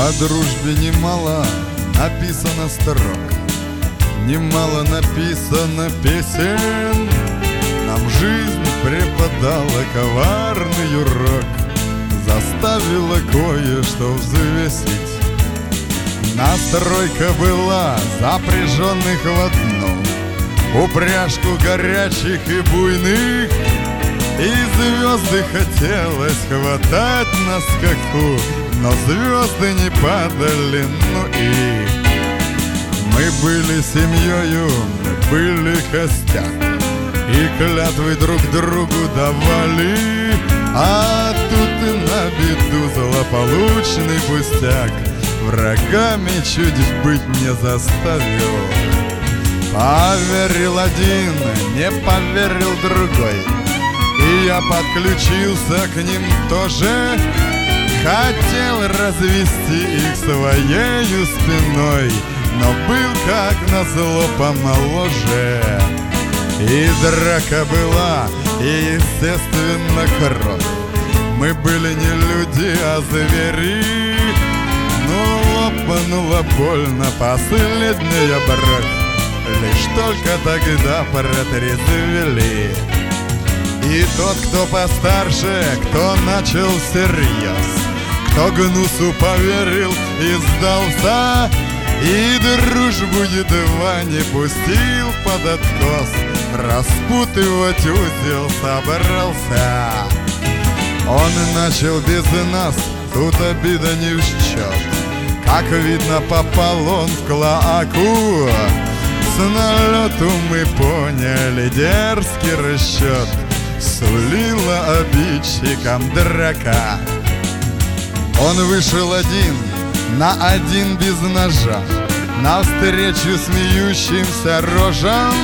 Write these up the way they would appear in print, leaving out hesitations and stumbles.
О дружбе немало написано строк, немало написано песен. Нам жизнь преподала коварный урок, заставила кое-что взвесить. Настройка была запряженных в одну упряжку горячих и буйных, и звезды хотелось хватать на скаку, но звезды не падали, ну и мы были семьёю, мы были костяк, и клятвы друг другу давали. А тут и на беду злополучный пустяк врагами чуть быть не заставил. Поверил один, не поверил другой, и я подключился к ним тоже. Хотел развести их своею спиной, но был, как назло, помоложе. И драка была, и, естественно, кровь. Мы были не люди, а звери. Но лопанула больно последняя бровь, лишь только тогда протрезвели. И тот, кто постарше, кто начал всерьез, кто гнусу поверил и сдался, и дружбу едва не пустил под откос, распутывать узел собрался. Он начал без нас, тут обида не в счет. Как видно, попал он в клоаку. С налету мы поняли дерзкий расчет, сулила обидчикам драка. Он вышел один на один без ножа, навстречу смеющимся рожам,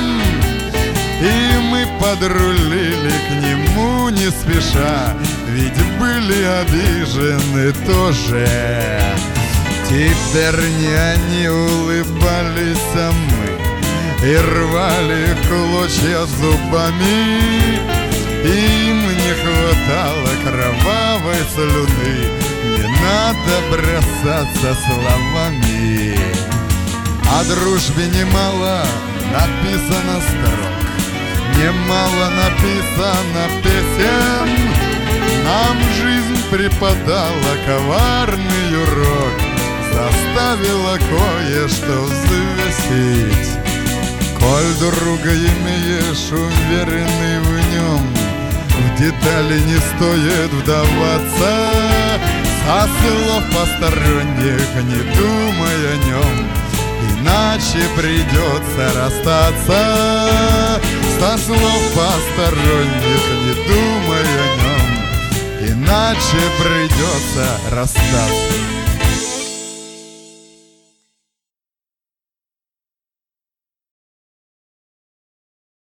и мы подрулили к нему не спеша, ведь были обижены тоже. Теперь не они улыбались, а мы, и рвали клочья зубами. Им не хватало кровавой слюны, не надо бросаться словами. О дружбе немало написано строк, немало написано песен. Нам жизнь преподала коварный урок, заставила кое-что взвесить. Коль друга имеешь, уверенный в нем, в детали не стоит вдаваться. Со слов посторонних не думай о нем, иначе придется расстаться. Со слов посторонних не думай о нем, иначе придется расстаться.